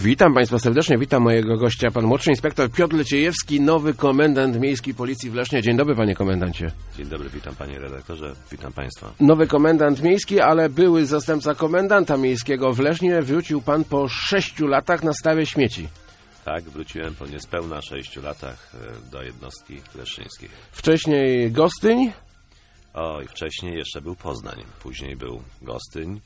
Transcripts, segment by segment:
Witam Państwa serdecznie, witam mojego gościa, pan młodszy inspektor Piotr Leciejewski, nowy komendant miejski Policji w Lesznie. Dzień dobry, panie komendancie. Dzień dobry, witam panie redaktorze, witam państwa. Nowy komendant miejski, ale były zastępca komendanta miejskiego w Lesznie. Wrócił pan po 6 latach na stare śmieci. Tak, wróciłem po niespełna 6 latach do jednostki leszczyńskiej. Wcześniej Gostyń. I wcześniej jeszcze był Poznań, później był Gostyń,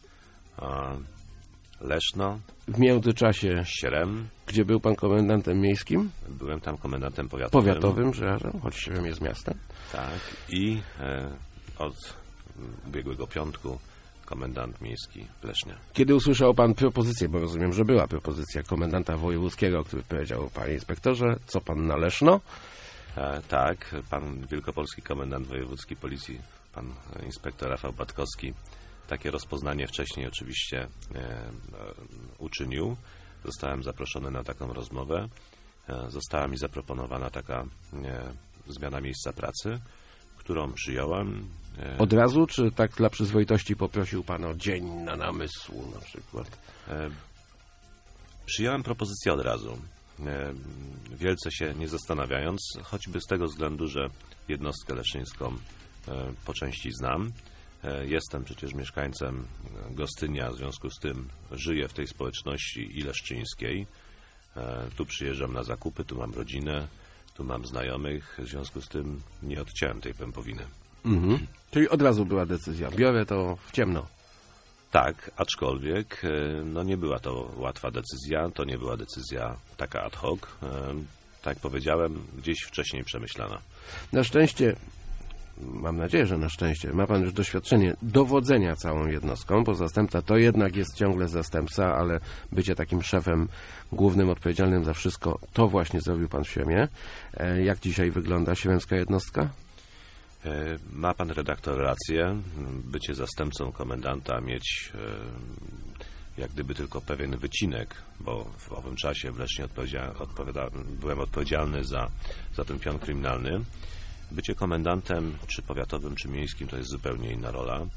Leszno. W międzyczasie Śrem. Gdzie był pan komendantem miejskim? Byłem tam komendantem powiatowym. Powiatowym, przepraszam, choć Śrem jest miastem. Tak, i od ubiegłego piątku komendant miejski w Lesznie. Kiedy usłyszał pan propozycję, bo rozumiem, że była propozycja komendanta wojewódzkiego, który powiedział: panie inspektorze, co pan na Leszno? Tak, pan wielkopolski komendant wojewódzki policji, pan inspektor Rafał Batkowski, takie rozpoznanie wcześniej oczywiście uczynił. Zostałem zaproszony na taką rozmowę. Została mi zaproponowana taka zmiana miejsca pracy, którą przyjąłem. Od razu, czy tak dla przyzwoitości poprosił pan o dzień na namysł na przykład? Przyjąłem propozycję od razu. Wielce się nie zastanawiając, choćby z tego względu, że jednostkę leszczyńską po części znam. Jestem przecież mieszkańcem Gostynia, w związku z tym żyję w tej społeczności i leszczyńskiej. Tu przyjeżdżam na zakupy, tu mam rodzinę, tu mam znajomych, w związku z tym nie odciąłem tej pępowiny. Czyli od razu była decyzja, biorę to w ciemno. Tak, aczkolwiek nie była to łatwa decyzja, to nie była decyzja taka ad hoc. Tak jak powiedziałem, gdzieś wcześniej przemyślana. Na szczęście, mam nadzieję, że na szczęście, ma pan już doświadczenie dowodzenia całą jednostką, bo zastępca to jednak jest ciągle zastępca, ale bycie takim szefem głównym, odpowiedzialnym za wszystko, to właśnie zrobił pan w Śremie. Jak dzisiaj wygląda śremska jednostka? Ma pan redaktor rację. Bycie zastępcą komendanta, mieć jak gdyby tylko pewien wycinek, bo w owym czasie w Lesznie byłem odpowiedzialny za ten pion kryminalny. Bycie komendantem, czy powiatowym, czy miejskim, to jest zupełnie inna rola.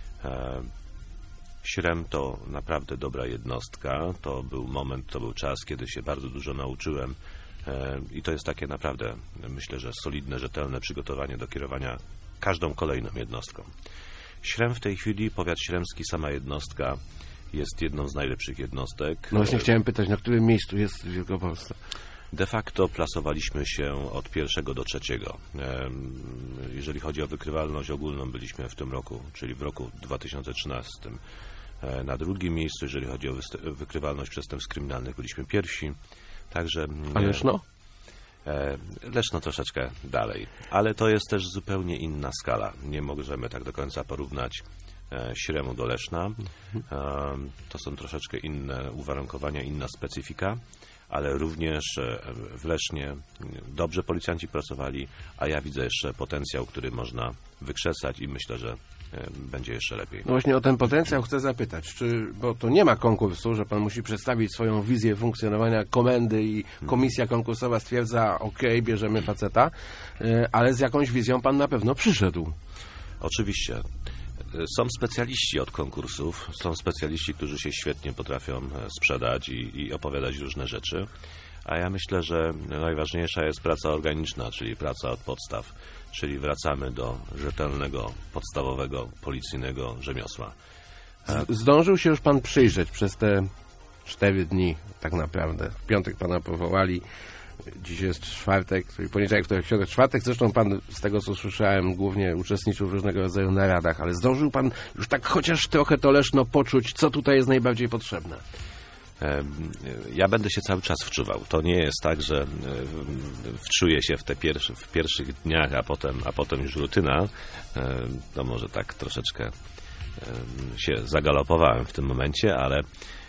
Śrem to naprawdę dobra jednostka. To był moment, to był czas, kiedy się bardzo dużo nauczyłem. I to jest takie naprawdę, myślę, że solidne, rzetelne przygotowanie do kierowania każdą kolejną jednostką. Śrem w tej chwili, powiat śremski, sama jednostka jest jedną z najlepszych jednostek. No właśnie chciałem pytać, na którym miejscu jest Wielkopolska? De facto plasowaliśmy się od 1. do 3. Jeżeli chodzi o wykrywalność ogólną, byliśmy w tym roku, czyli w roku 2013 na drugim miejscu. Jeżeli chodzi o wykrywalność przestępstw kryminalnych, byliśmy pierwsi. Także, a Leszno? Leszno troszeczkę dalej, ale to jest też zupełnie inna skala. Nie możemy tak do końca porównać Śremu do Leszna. To są troszeczkę inne uwarunkowania, inna specyfika, ale również w Lesznie dobrze policjanci pracowali, a ja widzę jeszcze potencjał, który można wykrzesać i myślę, że będzie jeszcze lepiej. No właśnie o ten potencjał chcę zapytać, bo to nie ma konkursu, że pan musi przedstawić swoją wizję funkcjonowania komendy i komisja konkursowa stwierdza: ok, bierzemy faceta, ale z jakąś wizją pan na pewno przyszedł. Oczywiście. Są specjaliści od konkursów, są specjaliści, którzy się świetnie potrafią sprzedać i opowiadać różne rzeczy, a ja myślę, że najważniejsza jest praca organiczna, czyli praca od podstaw, czyli wracamy do rzetelnego, podstawowego, policyjnego rzemiosła. Zdążył się już pan przyjrzeć przez te 4 dni tak naprawdę. W piątek pana powołali, dziś jest czwartek, poniedziałek, wtorek, środa, czwartek. Zresztą pan, z tego co słyszałem, głównie uczestniczył w różnego rodzaju naradach, ale zdążył pan już tak chociaż trochę to Leszno poczuć, co tutaj jest najbardziej potrzebne? Ja będę się cały czas wczuwał. To nie jest tak, że wczuję się w pierwszych dniach, a potem już rutyna. To może tak troszeczkę się zagalopowałem w tym momencie, ale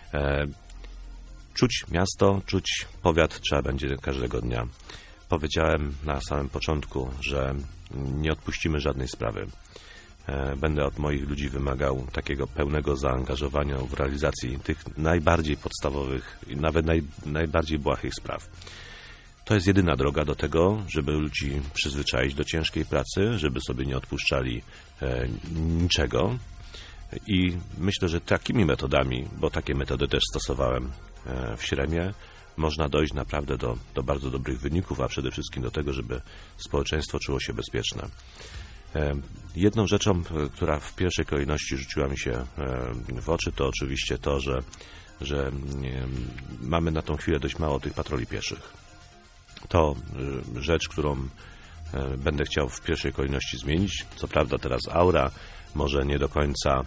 czuć miasto, czuć powiat trzeba będzie każdego dnia. Powiedziałem na samym początku, że nie odpuścimy żadnej sprawy. Będę od moich ludzi wymagał takiego pełnego zaangażowania w realizacji tych najbardziej podstawowych i nawet najbardziej błahych spraw. To jest jedyna droga do tego, żeby ludzi przyzwyczaić do ciężkiej pracy, żeby sobie nie odpuszczali niczego. I myślę, że takimi metodami, bo takie metody też stosowałem w Śremie, można dojść naprawdę do bardzo dobrych wyników, a przede wszystkim do tego, żeby społeczeństwo czuło się bezpieczne. Jedną rzeczą, która w pierwszej kolejności rzuciła mi się w oczy, to oczywiście to, że mamy na tą chwilę dość mało tych patroli pieszych. To rzecz, którą będę chciał w pierwszej kolejności zmienić. Co prawda teraz aura może nie do końca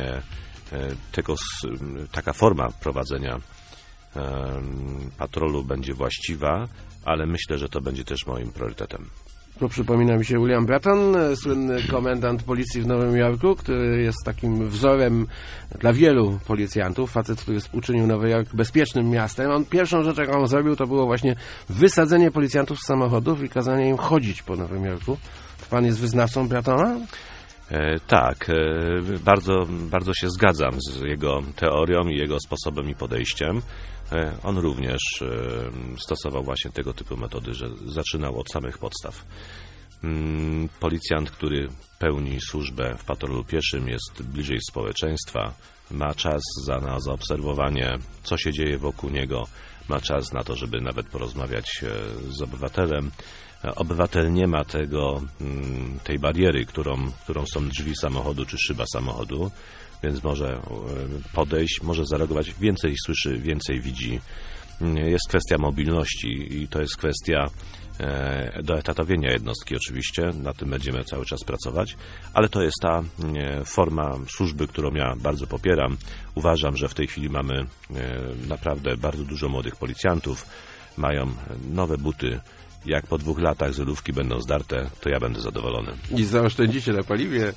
taka forma prowadzenia patrolu będzie właściwa, ale myślę, że to będzie też moim priorytetem. Tu przypomina mi się William Bratton, słynny komendant policji w Nowym Jorku, który jest takim wzorem dla wielu policjantów. Facet, który uczynił Nowy Jork bezpiecznym miastem. Pierwszą rzecz, jaką on zrobił, to było właśnie wysadzenie policjantów z samochodów i kazanie im chodzić po Nowym Jorku. Pan jest wyznawcą Brattona? Tak, bardzo się zgadzam z jego teorią i jego sposobem i podejściem. On również stosował właśnie tego typu metody, że zaczynał od samych podstaw. Policjant, który pełni służbę w patrolu pieszym, jest bliżej społeczeństwa, ma czas na zaobserwowanie, co się dzieje wokół niego, ma czas na to, żeby nawet porozmawiać z obywatelem. Obywatel nie ma tej bariery, którą są drzwi samochodu czy szyba samochodu, więc może podejść, może zareagować, więcej słyszy, więcej widzi. Jest kwestia mobilności i to jest kwestia doetatowienia jednostki oczywiście, na tym będziemy cały czas pracować, ale to jest ta forma służby, którą ja bardzo popieram. Uważam, że w tej chwili mamy naprawdę bardzo dużo młodych policjantów, mają nowe buty. Jak po 2 latach zerówki będą zdarte, to ja będę zadowolony. I zaoszczędzicie na paliwie.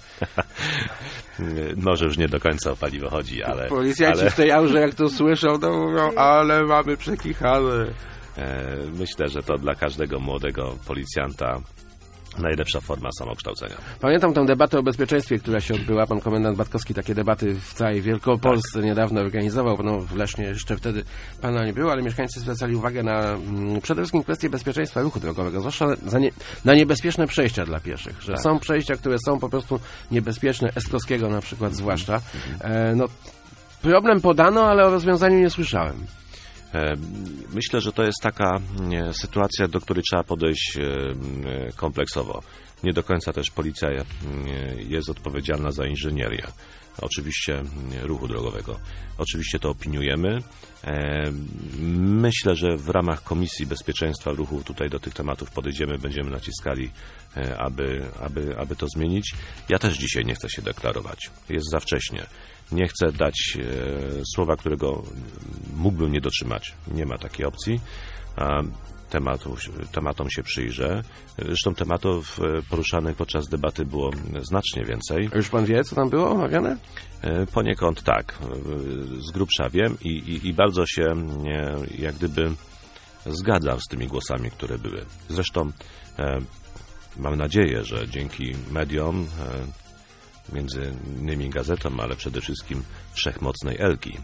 Może już nie do końca o paliwo chodzi, ale... Policjanci w tej aurze, jak to słyszą, to mówią, ale mamy przekichane. Myślę, że to dla każdego młodego policjanta najlepsza forma samokształcenia. Pamiętam tę debatę o bezpieczeństwie, która się odbyła. Pan komendant Batkowski takie debaty w całej Wielkopolsce niedawno organizował. No, w Lesznie jeszcze wtedy pana nie było, ale mieszkańcy zwracali uwagę na przede wszystkim kwestię bezpieczeństwa ruchu drogowego, zwłaszcza na niebezpieczne przejścia dla pieszych. Że są przejścia, które są po prostu niebezpieczne, Estkowskiego na przykład zwłaszcza. Problem podano, ale o rozwiązaniu nie słyszałem. Myślę, że to jest taka sytuacja, do której trzeba podejść kompleksowo. Nie do końca też policja jest odpowiedzialna za inżynierię. Oczywiście ruchu drogowego. Oczywiście to opiniujemy. Myślę, że w ramach Komisji Bezpieczeństwa Ruchu tutaj do tych tematów podejdziemy, będziemy naciskali, aby to zmienić. Ja też dzisiaj nie chcę się deklarować. Jest za wcześnie. Nie chcę dać słowa, którego mógłbym nie dotrzymać. Nie ma takiej opcji. Tematom się przyjrzę. Zresztą tematów poruszanych podczas debaty było znacznie więcej. A już pan wie, co tam było omawiane? Poniekąd tak. Z grubsza wiem i bardzo się jak gdyby zgadzam z tymi głosami, które były. Zresztą mam nadzieję, że dzięki mediom, między innymi gazetom, ale przede wszystkim wszechmocnej Elki,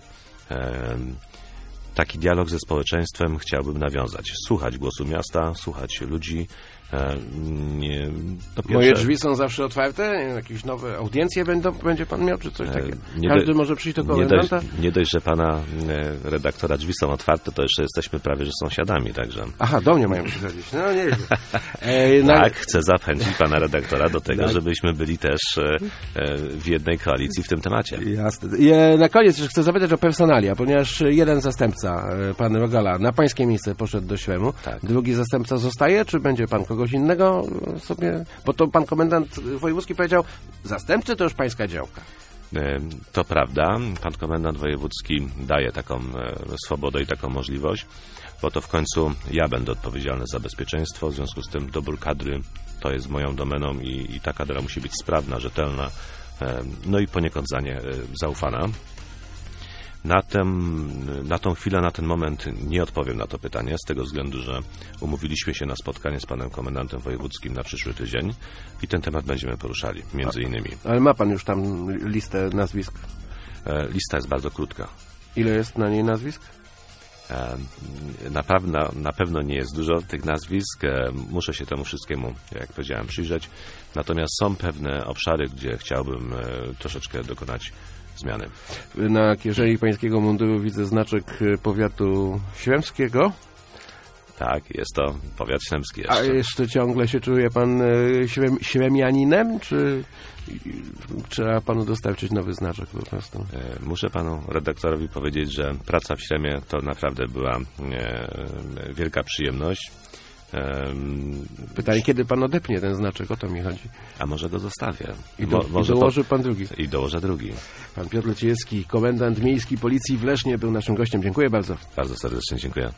taki dialog ze społeczeństwem chciałbym nawiązać. Słuchać głosu miasta, słuchać ludzi. Moje drzwi są zawsze otwarte? Jakieś nowe audiencje będzie pan miał, czy coś takiego? Każdy może przyjść do komendanta? Nie dość, że pana redaktora drzwi są otwarte, to jeszcze jesteśmy prawie, że sąsiadami, także... Aha, do mnie mają przychodzić. No nie. Tak, chcę zachęcić pana redaktora do tego, żebyśmy byli też w jednej koalicji w tym temacie. Jasne. Na koniec chcę zapytać o personalia, ponieważ jeden zastępca, pan Rogala, na pańskie miejsce poszedł do Śremu. Tak. Drugi zastępca zostaje, czy będzie pan kogoś innego sobie... Bo to pan komendant wojewódzki powiedział, zastępcy to już pańska działka. To prawda. Pan komendant wojewódzki daje taką swobodę i taką możliwość, bo to w końcu ja będę odpowiedzialny za bezpieczeństwo, w związku z tym dobór kadry to jest moją domeną i ta kadra musi być sprawna, rzetelna, no i poniekąd za nie zaufana. Na tą chwilę, na ten moment nie odpowiem na to pytanie, z tego względu, że umówiliśmy się na spotkanie z panem komendantem wojewódzkim na przyszły tydzień i ten temat będziemy poruszali, między innymi. Ale ma pan już tam listę nazwisk? Lista jest bardzo krótka. Ile jest na niej nazwisk? Na pewno nie jest dużo tych nazwisk. Muszę się temu wszystkiemu, jak powiedziałem, przyjrzeć. Natomiast są pewne obszary, gdzie chciałbym troszeczkę dokonać zmiany. Na kieszeni pańskiego munduru widzę znaczek powiatu śremskiego. Tak, jest to powiat śremski jeszcze. A jeszcze ciągle się czuje pan śremianinem, czy trzeba panu dostarczyć nowy znaczek po prostu? Muszę panu redaktorowi powiedzieć, że praca w Śremie to naprawdę była wielka przyjemność. Pytanie, kiedy pan odepnie ten znaczek, o to mi chodzi. A może go zostawię. I dołoży pan drugi. I dołożę drugi. Pan Piotr Leciejewski, komendant miejski Policji w Lesznie, był naszym gościem. Dziękuję bardzo. Bardzo serdecznie dziękuję.